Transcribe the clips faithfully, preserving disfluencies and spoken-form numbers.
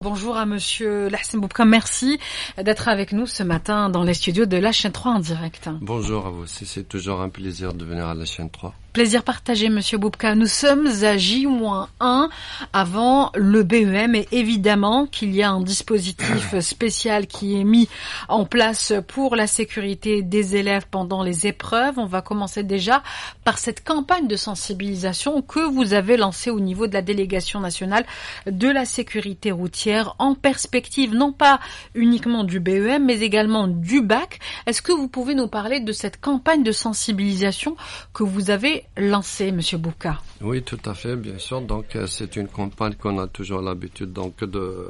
Bonjour à monsieur Lahsen Boubka, merci d'être avec nous ce matin dans les studios de la chaîne trois en direct. Bonjour à vous aussi, c'est toujours un plaisir de venir à la chaîne trois. Plaisir partagé, monsieur Boubka. Nous sommes à J un avant le B E M et évidemment qu'il y a un dispositif spécial qui est mis en place pour la sécurité des élèves pendant les épreuves. On va commencer déjà par cette campagne de sensibilisation que vous avez lancée au niveau de la délégation nationale de la sécurité routière en perspective non pas uniquement du B E M mais également du bac. Est-ce que vous pouvez nous parler de cette campagne de sensibilisation que vous avez lancé, monsieur Boubka? Oui, tout à fait, bien sûr. Donc, c'est une campagne qu'on a toujours l'habitude donc de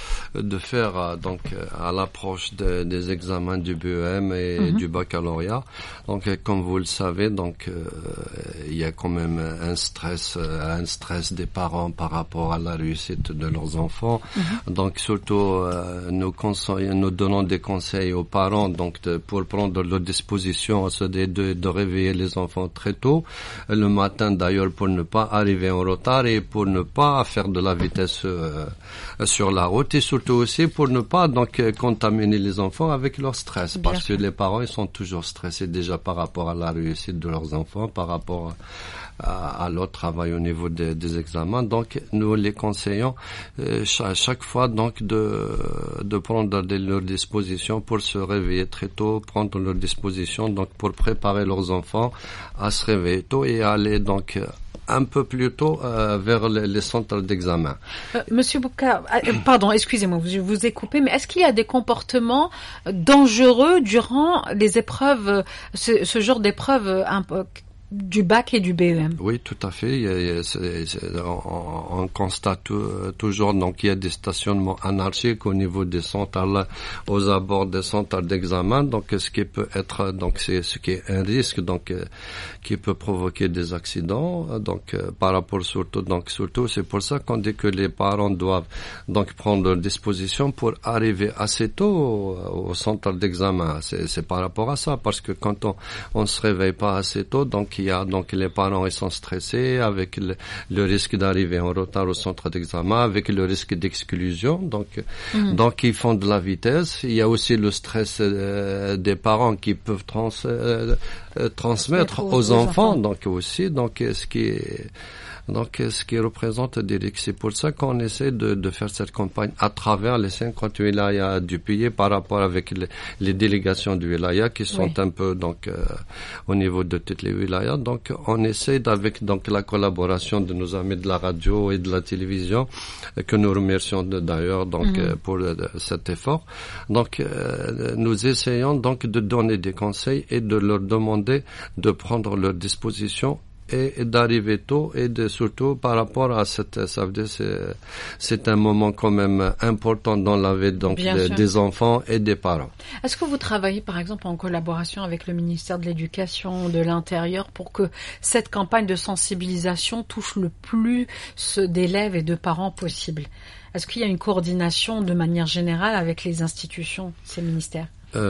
de faire donc à l'approche de, des examens du B E M et mm-hmm. du baccalauréat. Donc, comme vous le savez, donc euh, il y a quand même un stress, un stress des parents par rapport à la réussite de leurs enfants. Mm-hmm. Donc, surtout, euh, nous conseillons, nous donnons des conseils aux parents donc de, pour prendre leurs dispositions, de, de de réveiller les enfants très tôt. Le matin d'ailleurs pour ne pas arriver en retard et pour ne pas faire de la vitesse euh, sur la route et surtout aussi pour ne pas donc contaminer les enfants avec leur stress. Bien parce sûr. Que les parents ils sont toujours stressés déjà par rapport à la réussite de leurs enfants, par rapport à, à leur travail au niveau des, des examens. Donc nous les conseillons euh, à chaque fois donc de de prendre de leurs dispositions pour se réveiller très tôt, prendre leurs dispositions donc pour préparer leurs enfants à se réveiller tôt et aller donc un peu plus tôt euh, vers les, les centres d'examen. Euh, Monsieur Boubka, euh, pardon, excusez-moi, je vous ai coupé, mais est-ce qu'il y a des comportements dangereux durant les épreuves, ce, ce genre d'épreuves un peu du bac et du B E M? Oui, tout à fait. Il y a, il y a, c'est, c'est, on, on constate euh, toujours donc il y a des stationnements anarchiques au niveau des centres, aux abords des centres d'examen. Donc, ce qui peut être donc c'est ce qui est un risque donc euh, qui peut provoquer des accidents. Donc, euh, par rapport surtout donc surtout c'est pour ça qu'on dit que les parents doivent donc prendre leurs dispositions pour arriver assez tôt au, au centre d'examen. C'est, c'est par rapport à ça parce que quand on on se réveille pas assez tôt donc il y a donc les parents ils sont stressés avec le, le risque d'arriver en retard au centre d'examen, avec le risque d'exclusion. Donc, mmh. donc ils font de la vitesse. Il y a aussi le stress euh, des parents qui peuvent trans, euh, euh, transmettre aux, aux, aux enfants. enfants. Donc aussi, donc ce qui est Donc, ce qui représente des risques. C'est pour ça qu'on essaie de, de faire cette campagne à travers les cinquante wilayas du pays par rapport avec les, les délégations du wilaya qui sont oui. un peu, donc, euh, au niveau de toutes les wilayas. Donc, on essaie avec, donc, la collaboration de nos amis de la radio et de la télévision, que nous remercions de, d'ailleurs, donc, mm-hmm. pour euh, cet effort. Donc, euh, nous essayons, donc, de donner des conseils et de leur demander de prendre leurs dispositions et d'arriver tôt et de surtout par rapport à cette, ça veut dire c'est, c'est un moment quand même important dans la vie donc de, des enfants et des parents. Est-ce que vous travaillez par exemple en collaboration avec le ministère de l'Éducation, de l'Intérieur pour que cette campagne de sensibilisation touche le plus d'élèves et de parents possible? Est-ce qu'il y a une coordination de manière générale avec les institutions, ces ministères?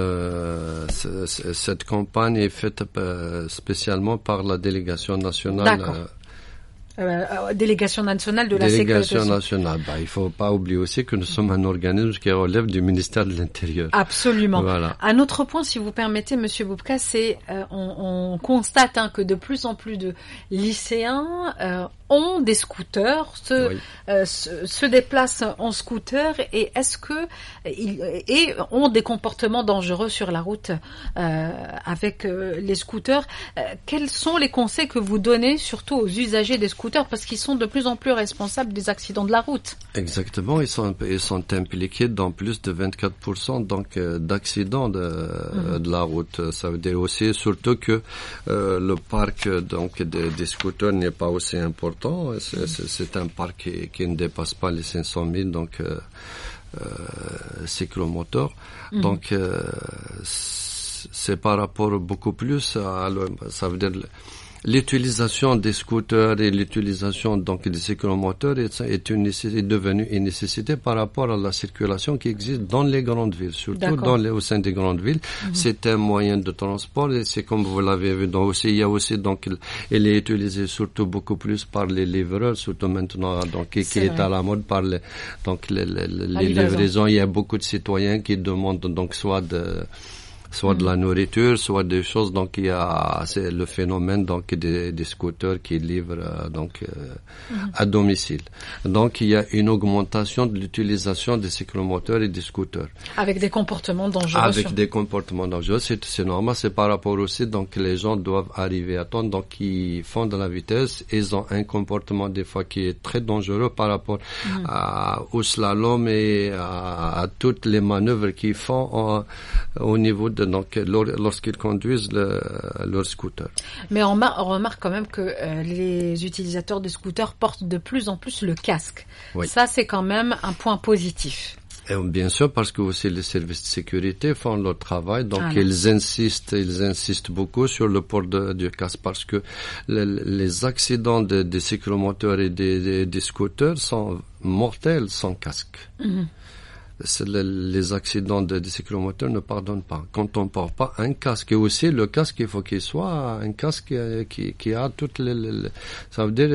Euh, c- c- cette campagne est faite euh, spécialement par la délégation nationale. D'accord. Euh, Euh, délégation nationale de la délégation sécurité nationale. Bah, il faut pas oublier aussi que nous sommes un organisme qui relève du ministère de l'Intérieur. Absolument. Voilà. Un autre point, si vous permettez, Monsieur Boubka, c'est euh, on, on constate hein, que de plus en plus de lycéens euh, ont des scooters, se, oui. euh, se, se déplacent en scooter et est-ce que ils et ont des comportements dangereux sur la route euh, avec euh, les scooters. Euh, quels sont les conseils que vous donnez surtout aux usagers des scooters? Parce qu'ils sont de plus en plus responsables des accidents de la route. Exactement, ils sont ils sont impliqués dans plus de vingt-quatre pour cent donc euh, d'accidents de, mmh. de la route. Ça veut dire aussi surtout que euh, le parc donc des, des scooters n'est pas aussi important. C'est, c'est, c'est un parc qui, qui ne dépasse pas les cinq cent mille donc euh, euh, cyclomoteurs. Mmh. Donc euh, c'est par rapport beaucoup plus à ça veut dire l'utilisation des scooters et l'utilisation donc des cyclomoteurs est, est, une nécessité, est devenue une nécessité par rapport à la circulation qui existe dans les grandes villes, surtout dans les, au sein des grandes villes. Mm-hmm. C'est un moyen de transport et c'est comme vous l'avez vu. Donc aussi, il y a aussi donc elle est utilisée surtout beaucoup plus par les livreurs, surtout maintenant donc qui, qui est à la mode par les donc les, les, les livraisons. Il y a beaucoup de citoyens qui demandent donc soit de soit de la nourriture, soit des choses. Donc il y a c'est le phénomène donc des, des scooters qui livrent euh, donc euh, mm-hmm. à domicile. Donc il y a une augmentation de l'utilisation des cyclomoteurs et des scooters. Avec des comportements dangereux. Avec des comportements dangereux, c'est, c'est normal. C'est par rapport aussi donc les gens doivent arriver à temps, donc ils font de la vitesse, ils ont un comportement des fois qui est très dangereux par rapport mm-hmm. à, au slalom et à, à toutes les manœuvres qu'ils font en, au niveau de donc lorsqu'ils conduisent le, leur scooter. Mais on, mar- on remarque quand même que euh, les utilisateurs de scooters portent de plus en plus le casque. Oui. Ça, c'est quand même un point positif. Et bien sûr, parce que aussi les services de sécurité font leur travail, donc ah, ils insistent, ils insistent beaucoup sur le port de, du casque, parce que le, les accidents des de cyclomoteurs et des, des, des scooters sont mortels sans casque. Mm-hmm. C'est le, les accidents de, de cyclomoteurs ne pardonnent pas. Quand on ne porte pas un casque, et aussi le casque, il faut qu'il soit un casque qui, qui a toutes les, les ça veut dire,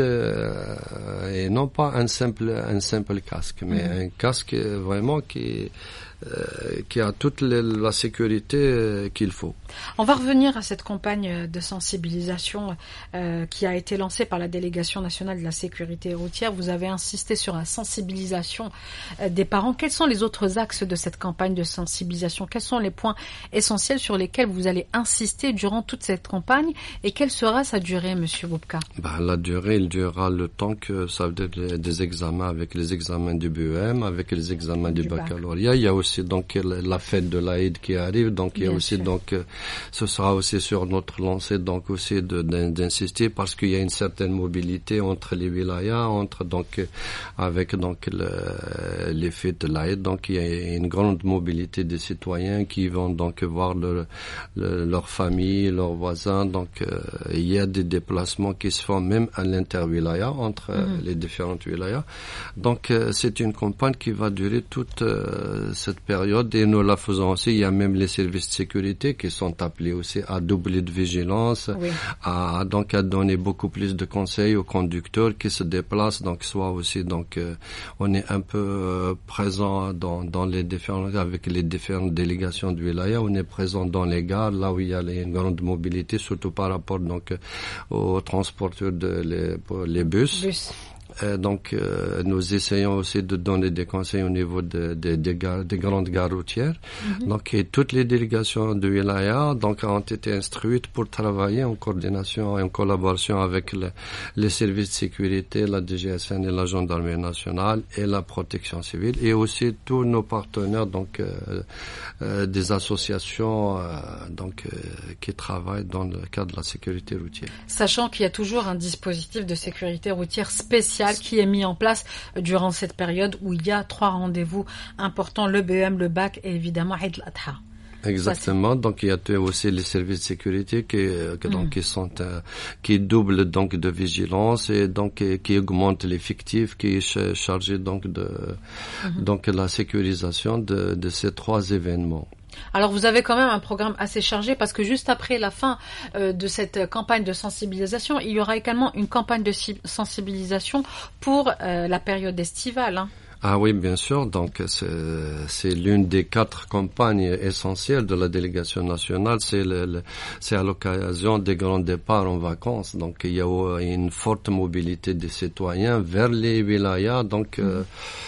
euh, et non pas un simple, un simple casque, mais mmh. un casque vraiment qui, euh, qui a toute les, la sécurité qu'il faut. On va revenir à cette campagne de sensibilisation euh, qui a été lancée par la Délégation nationale de la sécurité routière. Vous avez insisté sur la sensibilisation euh, des parents. Quels sont les autres axes de cette campagne de sensibilisation? Quels sont les points essentiels sur lesquels vous allez insister durant toute cette campagne et quelle sera sa durée, Monsieur Boubka? Ben, la durée, il durera le temps que ça veut dire des, des examens, avec les examens du B E M, avec les examens du, du baccalauréat. Il y a aussi donc la fête de l'Aïd qui arrive, donc il y a Bien aussi sûr. donc ce sera aussi sur notre lancée donc aussi de, d'insister parce qu'il y a une certaine mobilité entre les wilayas, entre donc avec donc le, les fêtes de l'Aïd, donc il y a une grande mobilité des citoyens qui vont donc voir leur, leur, leur famille, leurs voisins, donc euh, il y a des déplacements qui se font même à l'inter-wilaya entre mm-hmm. les différentes wilayas. Donc euh, c'est une campagne qui va durer toute euh, cette période et nous la faisons aussi. Il y a même les services de sécurité qui sont appelés aussi à doubler de vigilance, oui. à donc à donner beaucoup plus de conseils aux conducteurs qui se déplacent. Donc soit aussi donc euh, on est un peu euh, présent dans dans les différents avec les différentes délégations de wilaya. On est présent dans les gares là où il y a une grande mobilité, surtout par rapport donc aux transporteurs de les, pour les bus. bus. Euh, donc, euh, nous essayons aussi de donner des conseils au niveau de, de, de gares, des grandes gares routières. Mm-hmm. Donc, et toutes les délégations de wilaya donc ont été instruites pour travailler en coordination et en collaboration avec le, les services de sécurité, la D G S N et la gendarmerie nationale et la protection civile, et aussi tous nos partenaires, donc euh, euh, des associations euh, donc euh, qui travaillent dans le cadre de la sécurité routière. Sachant qu'il y a toujours un dispositif de sécurité routière spécial qui est mis en place durant cette période où il y a trois rendez-vous importants, le B E M, le bac et évidemment Eid al-Adha. Exactement. Donc il y a aussi les services de sécurité qui, qui donc mmh. qui sont euh, qui doublent donc de vigilance et donc et, qui augmentent l'effectif qui est chargé donc de mmh. donc la sécurisation de, de ces trois événements. Alors vous avez quand même un programme assez chargé parce que juste après la fin euh, de cette campagne de sensibilisation, il y aura également une campagne de si- sensibilisation pour euh, la période estivale. Hein. Ah oui, bien sûr. Donc, c'est, c'est l'une des quatre campagnes essentielles de la délégation nationale. C'est, le, le, c'est à l'occasion des grands départs en vacances. Donc, il y a une forte mobilité des citoyens vers les wilayas. Donc, mmh. euh,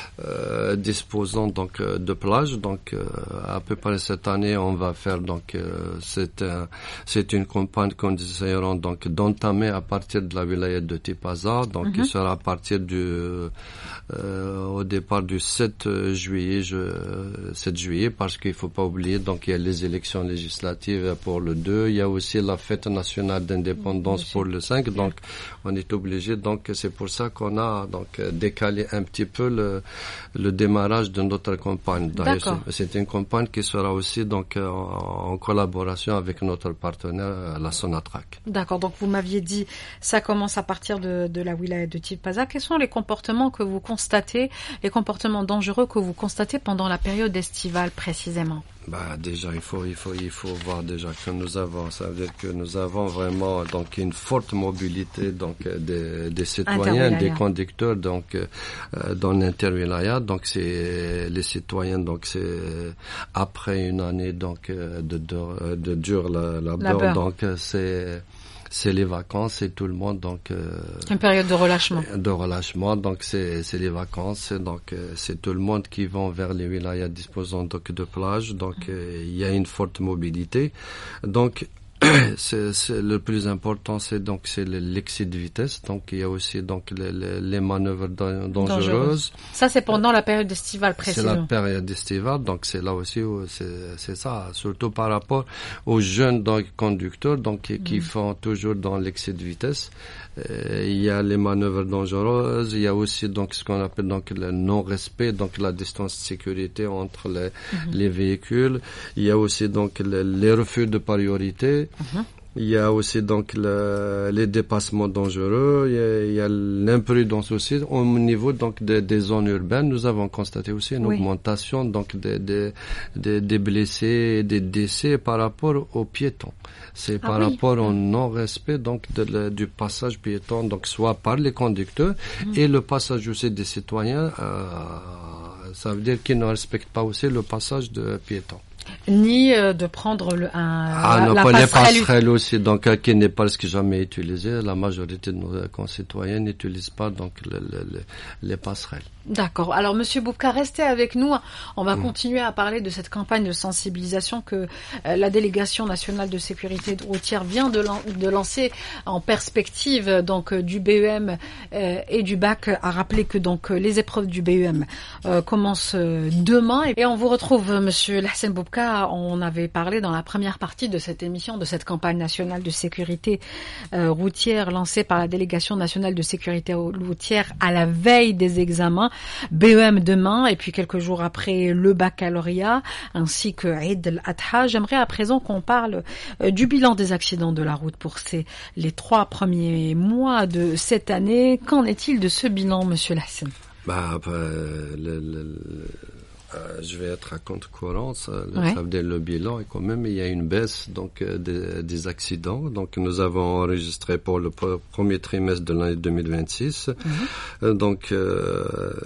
Euh, disposant donc euh, de plages. Donc euh, à peu près cette année on va faire donc euh, c'est un, c'est une campagne qu'on essaiera donc d'entamer à partir de la wilaya de Tipaza, donc mm-hmm. qui sera à partir du euh, au départ départ du sept juillet, je, sept juillet, parce qu'il faut pas oublier, donc il y a les élections législatives pour le deux, il y a aussi la fête nationale d'indépendance pour le cinq, donc on est obligé, donc c'est pour ça qu'on a donc décalé un petit peu le, le démarrage de notre campagne. D'ailleurs, c'est une campagne qui sera aussi donc en, en collaboration avec notre partenaire, la Sonatrach. D'accord, donc vous m'aviez dit, ça commence à partir de, de la wilaya de Tipaza. Quels sont les comportements que vous constatez, les comportements dangereux que vous constatez pendant la période estivale précisément? Bah déjà il faut il faut il faut voir déjà que nous avons, ça veut dire que nous avons vraiment donc une forte mobilité donc des, des citoyens, des conducteurs donc euh, dans l'interwilaya, donc c'est les citoyens, donc c'est après une année donc de de, de dur labeur, donc c'est c'est les vacances, c'est tout le monde, donc euh, une période de relâchement. De relâchement, donc c'est c'est les vacances, donc euh, c'est tout le monde qui va vers les wilayas disposant donc de plages, donc euh, il y a une forte mobilité, donc c'est, c'est le plus important, c'est donc c'est l'excès de vitesse, donc il y a aussi donc les, les, les manœuvres dangereuses. Dangereuse. Ça c'est pendant la période estivale précisément. C'est la période estivale, donc c'est là aussi où c'est, c'est ça, surtout par rapport aux jeunes donc conducteurs, donc qui, qui mmh. font toujours dans l'excès de vitesse. Euh, il y a les manœuvres dangereuses, il y a aussi donc ce qu'on appelle donc le non-respect, donc la distance de sécurité entre les, mmh. les véhicules. Il y a aussi donc le, les refus de priorité. Mmh. Il y a aussi donc le, les dépassements dangereux, il y a, il y a l'imprudence aussi au niveau donc des, des zones urbaines. Nous avons constaté aussi une oui. augmentation donc des, des, des, des blessés, des décès par rapport aux piétons. C'est ah par oui. rapport au non-respect donc de le, du passage piéton, donc soit par les conducteurs mmh. et le passage aussi des citoyens. Euh, ça veut dire qu'ils ne respectent pas aussi le passage de piétons. Ni euh, de prendre le, un, ah, la, non, la pas passerelle. les passerelles aussi, donc euh, qui n'est presque jamais utilisé. La majorité de nos concitoyens n'utilisent pas donc le, le, le, les passerelles. D'accord. Alors, Monsieur Boubka, restez avec nous. On va mmh. continuer à parler de cette campagne de sensibilisation que euh, la délégation nationale de sécurité routière vient de, lan- de lancer en perspective donc euh, du B E M euh, et du bac. À rappeler que donc euh, les épreuves du B E M euh, commencent euh, demain. Et on vous retrouve, Monsieur Lassem Boubka. On avait parlé dans la première partie de cette émission de cette campagne nationale de sécurité euh, routière lancée par la délégation nationale de sécurité routière à la veille des examens. B E M demain et puis quelques jours après le baccalauréat ainsi que Eid al-Adha. J'aimerais à présent qu'on parle euh, du bilan des accidents de la route pour ces les trois premiers mois de cette année. Qu'en est-il de ce bilan, Monsieur Lassem? Bah, bah le, le... Euh, je vais être à compte courant, ça, ouais. ça veut dire le bilan et quand même il y a une baisse donc euh, des, des accidents. Donc nous avons enregistré pour le premier trimestre de l'année deux mille vingt-six mm-hmm. euh, donc euh,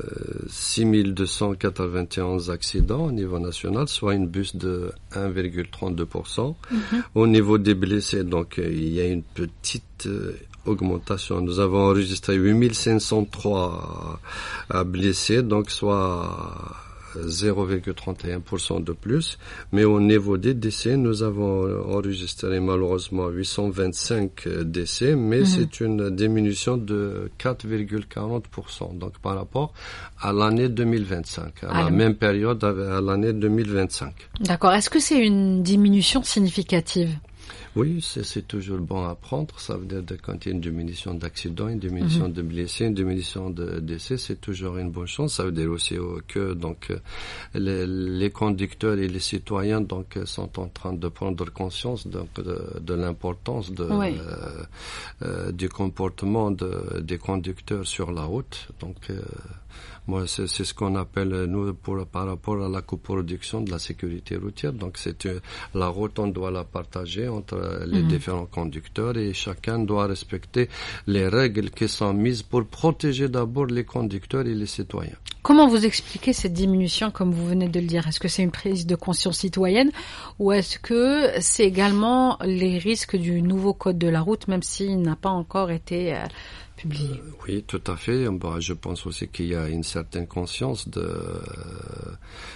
six mille deux cent quatre-vingt-onze accidents au niveau national, soit une baisse de un virgule trente-deux pour cent. Mm-hmm. Au niveau des blessés, donc euh, il y a une petite euh, augmentation. Nous avons enregistré huit mille cinq cent trois euh, blessés, donc soit zéro virgule trente et un pour cent de plus, mais au niveau des décès, nous avons enregistré malheureusement huit cent vingt-cinq décès, mais mmh. c'est une diminution de quatre virgule quarante pour cent, donc par rapport à l'année deux mille vingt-cinq, à ah, la même période à l'année deux mille vingt-cinq. D'accord. Est-ce que c'est une diminution significative ? Oui, c'est, c'est toujours bon à prendre. Ça veut dire que quand il y a une diminution d'accidents, une diminution mmh. de blessés, une diminution de décès, c'est toujours une bonne chose. Ça veut dire aussi que donc les, les conducteurs et les citoyens donc sont en train de prendre conscience donc de, de l'importance de, oui. euh, euh, du comportement de, des conducteurs sur la route. Donc euh, moi, c'est, c'est ce qu'on appelle, nous, pour, par rapport à la coproduction de la sécurité routière. Donc, c'est euh, la route, on doit la partager entre euh, les mmh. différents conducteurs et chacun doit respecter les règles qui sont mises pour protéger d'abord les conducteurs et les citoyens. Comment vous expliquez cette diminution, comme vous venez de le dire? Est-ce que c'est une prise de conscience citoyenne ou est-ce que c'est également les risques du nouveau code de la route, même s'il n'a pas encore été... Euh, publié. Euh, oui, tout à fait. Bah, je pense aussi qu'il y a une certaine conscience de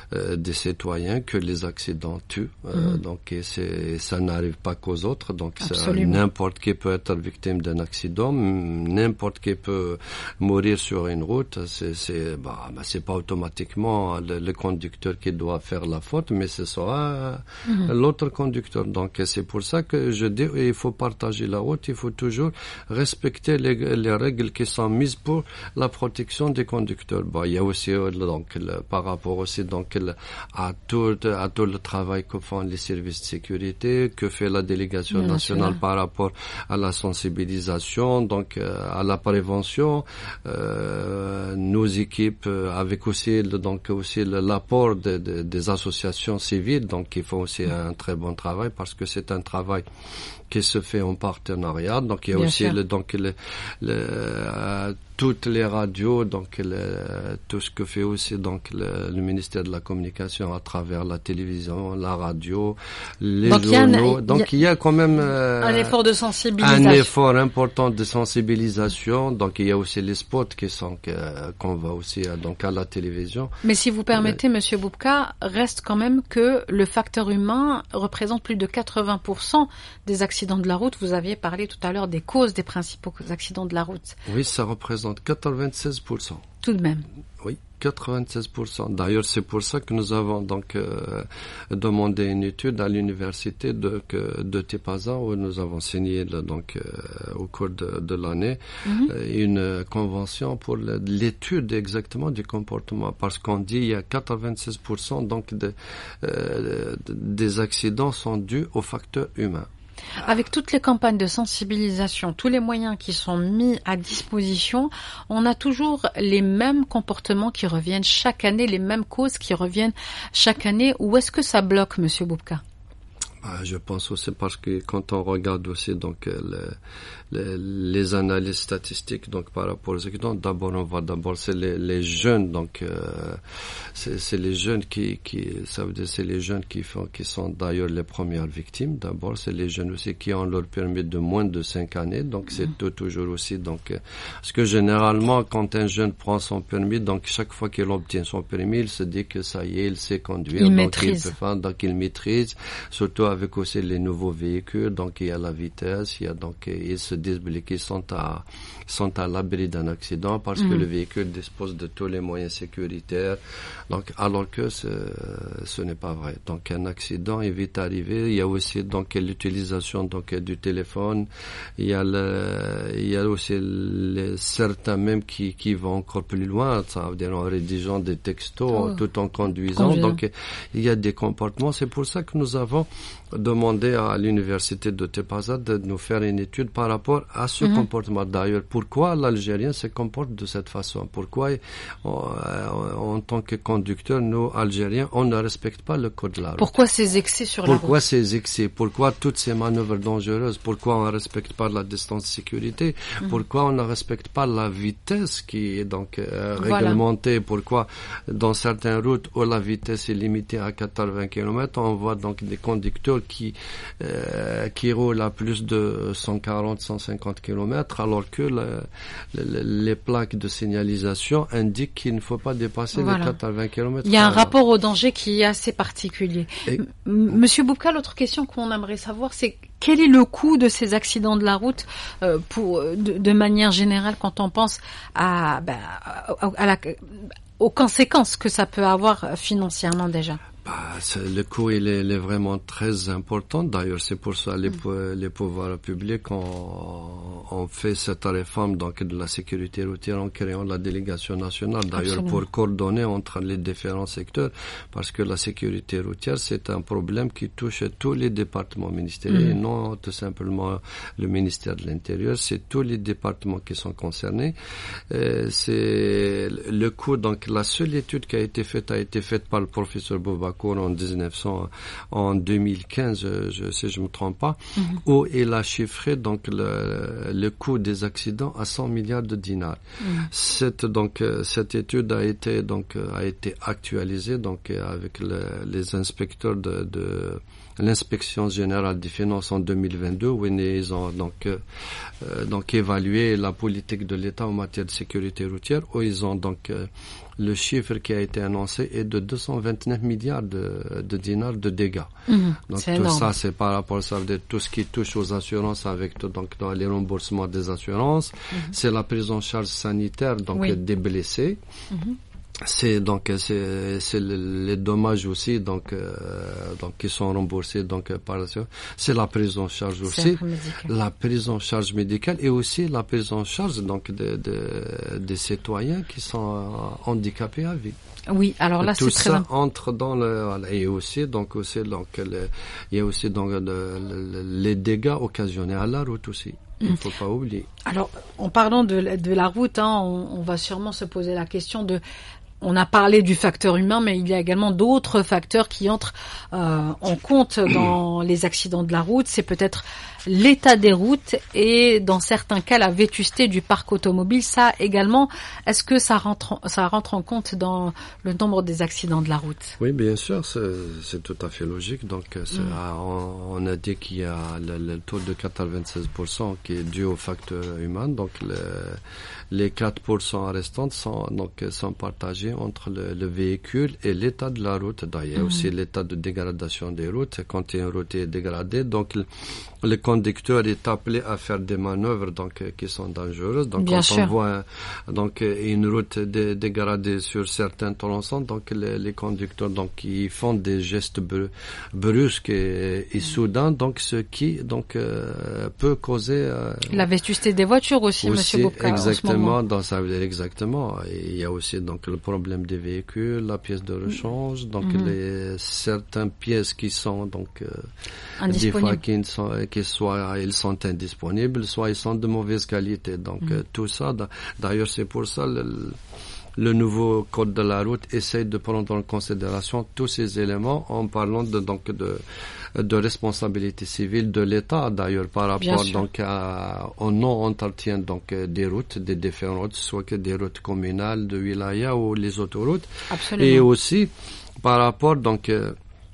euh, des citoyens que les accidents tuent. Euh, mmh. Donc et c'est, ça n'arrive pas qu'aux autres. Donc c'est, n'importe qui peut être victime d'un accident, n'importe qui peut mourir sur une route. C'est, c'est, bah, bah, c'est pas automatiquement le, le conducteur qui doit faire la faute, mais ce sera mmh. l'autre conducteur. Donc c'est pour ça que je dis il faut partager la route, il faut toujours respecter les, les règles qui sont mises pour la protection des conducteurs. Bon, il y a aussi donc le, par rapport aussi donc le, à tout à tout le travail que font les services de sécurité, que fait la délégation Bien nationale sûr. Par rapport à la sensibilisation, donc euh, à la prévention, euh, nos équipes euh, avec aussi le, donc aussi le, l'apport de, de, des associations civiles, donc qui font aussi un très bon travail parce que c'est un travail qui se fait en partenariat. Donc il y a Bien aussi le, donc le, le euh, toutes les radios, donc le, tout ce que fait aussi donc le, le ministère de la Communication à travers la télévision, la radio, les donc journaux. Il donc il y a quand même euh, un effort de sensibilisation, un effort important de sensibilisation. Donc il y a aussi les spots qui sont que, qu'on va aussi donc à la télévision. Mais si vous permettez, euh, Monsieur Boubka, reste quand même que le facteur humain représente plus de quatre-vingts pour cent des accidents de la route. Vous aviez parlé tout à l'heure des causes des principaux accidents de la route. Oui, ça représente quatre-vingt-seize pour cent. Tout de même. Oui, quatre-vingt-seize pour cent. D'ailleurs, c'est pour ça que nous avons donc euh, demandé une étude à l'université de que, de Tipaza où nous avons signé le, donc euh, au cours de, de l'année mm-hmm. euh, une convention pour le, l'étude exactement du comportement parce qu'on dit il y a quatre-vingt-seize pour cent donc de, euh, des accidents sont dus aux facteurs humains. Avec toutes les campagnes de sensibilisation, tous les moyens qui sont mis à disposition, on a toujours les mêmes comportements qui reviennent chaque année, les mêmes causes qui reviennent chaque année. Où est-ce que ça bloque, Monsieur Boubka? Ah, je pense aussi parce que quand on regarde aussi donc le, le, les analyses statistiques donc par rapport aux accidents, d'abord on voit d'abord c'est les, les jeunes donc euh, c'est, c'est les jeunes qui qui ça veut dire c'est les jeunes qui font qui sont d'ailleurs les premières victimes. D'abord c'est les jeunes aussi qui ont leur permis de moins de cinq années donc c'est mmh. toujours aussi donc euh, parce que généralement quand un jeune prend son permis donc chaque fois qu'il obtient son permis il se dit que ça y est il sait conduire il donc maîtrise. il peut faire donc il maîtrise surtout avec aussi les nouveaux véhicules, donc il y a la vitesse, il y a donc ils se disent qu'ils sont à sont à l'abri d'un accident parce mmh. que le véhicule dispose de tous les moyens sécuritaires. Donc alors que ce, ce n'est pas vrai. Donc un accident est vite arrivé. Il y a aussi donc l'utilisation donc du téléphone. Il y a le, il y a aussi les, certains même qui qui vont encore plus loin, ça veut dire en rédigeant des textos oh. tout en conduisant. Conduisant. Donc il y a des comportements. C'est pour ça que nous avons demandé à l'université de Tipaza de nous faire une étude par rapport à ce mmh. comportement. D'ailleurs, pourquoi l'Algérien se comporte de cette façon? Pourquoi, on, en tant que conducteur, nous, Algériens, on ne respecte pas le code de la route? Pourquoi ces excès sur pourquoi la route? Pourquoi ces excès? Pourquoi toutes ces manœuvres dangereuses? Pourquoi on ne respecte pas la distance de sécurité? Mmh. Pourquoi on ne respecte pas la vitesse qui est donc euh, réglementée? Voilà. Pourquoi, dans certaines routes où la vitesse est limitée à quatre-vingts kilomètres, on voit donc des conducteurs qui euh, qui roulent à plus de cent quarante à cent cinquante kilomètres alors que le, le, les plaques de signalisation indiquent qu'il ne faut pas dépasser voilà. les quatre-vingts kilomètres. Il y a un rapport au danger qui est assez particulier. Et... M- Monsieur Boubka, l'autre question qu'on aimerait savoir, c'est quel est le coût de ces accidents de la route euh, pour de, de manière générale quand on pense à, bah, à, à la, aux conséquences que ça peut avoir financièrement déjà? Bah, le coût il est, il est vraiment très important. D'ailleurs, c'est pour ça les, mmh. les pouvoirs publics ont, ont fait cette réforme donc de la sécurité routière en créant la délégation nationale. D'ailleurs, Absolument. Pour coordonner entre les différents secteurs, parce que la sécurité routière c'est un problème qui touche tous les départements ministériels, mmh. et non tout simplement le ministère de l'Intérieur. C'est tous les départements qui sont concernés. Euh, c'est le coût. Donc, la seule étude qui a été faite a été faite par le professeur Boubacar en dix-neuf cents, en deux mille quinze, je, si je me trompe pas, mm-hmm. où il a chiffré donc le, le coût des accidents à cent milliards de dinars. Mm. Cette donc cette étude a été donc a été actualisée donc avec le, les inspecteurs de, de l'inspection générale des finances en deux mille vingt-deux où ils ont donc euh, donc évalué la politique de l'État en matière de sécurité routière où ils ont donc euh, le chiffre qui a été annoncé est de deux cent vingt-neuf milliards de, de dinars de dégâts. Mmh, donc c'est tout énorme. ça, c'est par rapport à ça, de tout ce qui touche aux assurances avec tout, donc dans les remboursements des assurances. Mmh. C'est la prise en charge sanitaire donc oui. des blessés. Mmh. C'est donc c'est c'est les dommages aussi donc euh, donc qui sont remboursés donc par la c'est la prise en charge aussi, la prise en charge médicale et aussi la prise en charge donc de, de des citoyens qui sont handicapés à vie. Oui, alors là tout c'est très ça entre dans le et aussi donc aussi donc le, il y a aussi donc le, le, les dégâts occasionnés à la route aussi. Il ne faut pas oublier. Alors en parlant de de la route, hein, on, on va sûrement se poser la question de on a parlé du facteur humain, mais il y a également d'autres facteurs qui entrent euh, en compte dans les accidents de la route. C'est peut-être l'état des routes et dans certains cas la vétusté du parc automobile. Ça également, est-ce que ça rentre, ça rentre en compte dans le nombre des accidents de la route? Oui, bien sûr, c'est, c'est tout à fait logique. Donc, c'est, mmh. on, on a dit qu'il y a le, le taux de quatre-vingt-seize pour cent qui est dû au facteur humain. Donc, le, les quatre pour cent restants sont donc sont partagés entre le, le véhicule et l'état de la route. D'ailleurs, mmh. aussi l'état de dégradation des routes. Quand une route est dégradée, donc le, le conducteur est appelé à faire des manœuvres donc qui sont dangereuses. Donc, Bien quand sûr. on voit donc une route dé, dégradée sur certains tronçons, donc les, les conducteurs donc ils font des gestes br- brusques et, et soudains, donc ce qui donc euh, peut causer euh, la vétusté des voitures aussi, aussi Monsieur Boubka. Exactement, dans ça veut dire exactement. Et il y a aussi donc le problème des véhicules, la pièce de rechange, donc mm-hmm. les certaines pièces qui sont donc euh, des fois qui sont qui soit ils sont indisponibles, soit ils sont de mauvaise qualité. Donc mm-hmm. euh, tout ça. D'ailleurs, c'est pour ça le, le nouveau code de la route essaie de prendre en considération tous ces éléments en parlant de donc de de responsabilité civile de l'État, d'ailleurs, par rapport donc à, au non-entretien donc des routes, des différentes routes, soit que des routes communales, de wilaya ou les autoroutes. Absolument. Et aussi par rapport donc euh,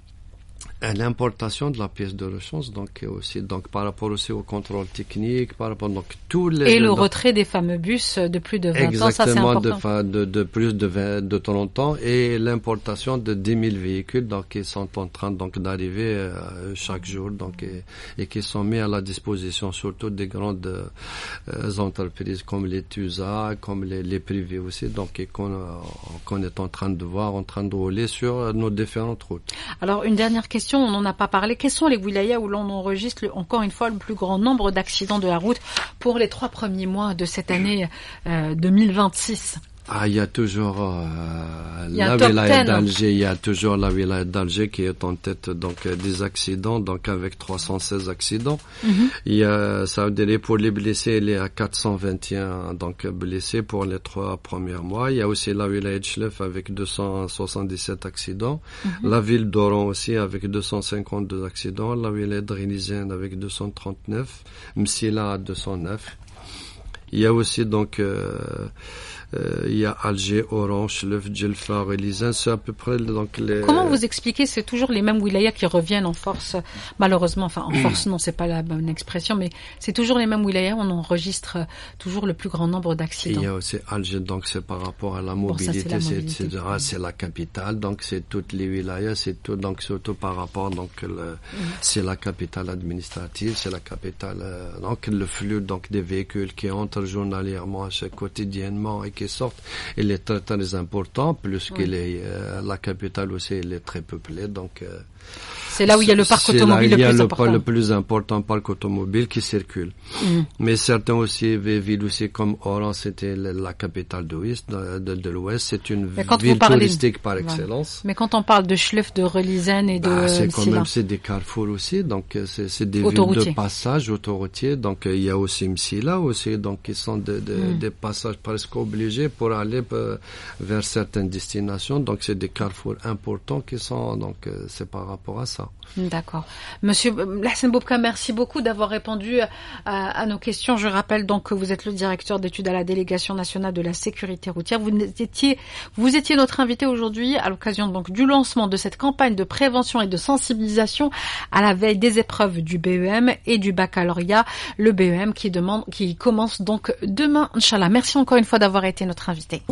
à l'importation de la pièce de rechange, donc aussi donc par rapport aussi au contrôle technique, par rapport donc tous les et le donc, retrait des fameux bus de plus de vingt ans, ça c'est important. De, de, de plus de vingt, de trente ans et l'importation de dix mille véhicules donc qui sont en train donc d'arriver euh, chaque jour donc et, et qui sont mis à la disposition surtout des grandes euh, entreprises comme les T U S A, comme les, les privés aussi donc et qu'on, qu'on est en train de voir en train de rouler sur nos différentes routes. Alors une dernière question. On n'en a pas parlé. Quels sont les wilayas où l'on enregistre le, encore une fois le plus grand nombre d'accidents de la route pour les trois premiers mois de cette année euh, deux mille vingt-six? Ah, il y a toujours euh, il y a la wilaya d'Alger, il y a toujours la wilaya d'Alger qui est en tête donc des accidents, donc avec trois cent seize accidents. Mm-hmm. Il y a, ça veut dire pour les blessés, il y a quatre cent vingt et un donc blessés pour les trois premiers mois. Il y a aussi la wilaya de Chlef avec deux cent soixante-dix-sept accidents. Mm-hmm. La ville d'Oran aussi avec deux cent cinquante-deux accidents. La wilaya de Rinizène avec deux cent trente-neuf. Msila à deux cent neuf. Il y a aussi donc euh, Euh, il y a Alger, Orange, Chlef, Djelfa, Relizane, c'est à peu près donc les... Comment vous expliquez, c'est toujours les mêmes wilayas qui reviennent en force, malheureusement, enfin en force non, c'est pas la bonne expression, mais c'est toujours les mêmes wilayas, on enregistre toujours le plus grand nombre d'accidents. Et il y a aussi Alger, donc c'est par rapport à la mobilité, bon, ça, c'est, la mobilité. C'est, c'est, c'est, c'est la capitale, donc c'est toutes les wilayas, c'est tout, donc surtout par rapport, donc le, mmh. c'est la capitale administrative, c'est la capitale, euh, donc le flux donc des véhicules qui entrent journalièrement, quotidiennement et qui sortent, il est très très important, plus oui. qu'il est euh, la capitale aussi, elle est très peuplée, donc euh, c'est là où il y a le parc automobile le plus le, important. le plus important parc automobile qui circule. Mm. Mais certains aussi, villes aussi comme Oran, c'était la capitale de l'Ouest, de, de, de l'Ouest, c'est une ville touristique par excellence. Ouais. Mais quand on parle de Chlef, de Relizane et de bah, c'est quand même c'est des carrefours aussi, donc c'est, c'est des villes de passage autoroutiers. Donc il y a aussi Msila aussi, donc qui sont de, de, mm. des passages presque obligés pour aller euh, vers certaines destinations. Donc c'est des carrefours importants qui sont donc euh, c'est par rapport à ça. D'accord. Monsieur Lahsen Boubka, merci beaucoup d'avoir répondu à, à nos questions. Je rappelle donc que vous êtes le directeur d'études à la Délégation nationale de la sécurité routière. Vous étiez, vous étiez notre invité aujourd'hui à l'occasion donc du lancement de cette campagne de prévention et de sensibilisation à la veille des épreuves du B E M et du baccalauréat. Le B E M qui demande, qui commence donc demain, Inch'Allah. Merci encore une fois d'avoir été notre invité.